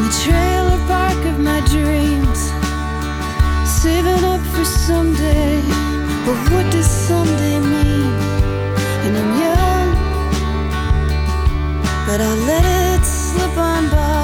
the trailer park of my dreams, saving up for someday. But what does someday mean? And I'm young, but I let it slip on by.